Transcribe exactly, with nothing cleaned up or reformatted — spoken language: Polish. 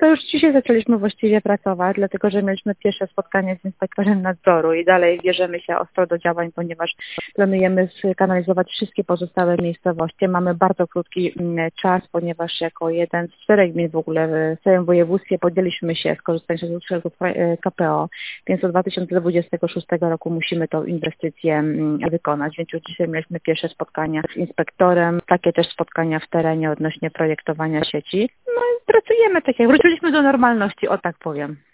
to już dzisiaj zaczęliśmy właściwie pracować, dlatego że mieliśmy pierwsze spotkanie z inspektorem nadzoru i dalej bierzemy się ostro do działań, ponieważ planujemy skanalizować wszystkie pozostałe miejscowości. Mamy bardzo krótki czas, ponieważ jako jeden z czterech gmin w ogóle w całym województwie podjęliśmy się skorzystania z uszczelków K P O, więc do dwa tysiące dwudziestego szóstego roku musimy tą inwestycję wykonać, więc już dzisiaj mieliśmy pierwsze spotkania z inspektorem, takie też spotkania w terenie odnośnie projektowania sieci. No i pracujemy tak jak wróciliśmy do normalności, o tak powiem.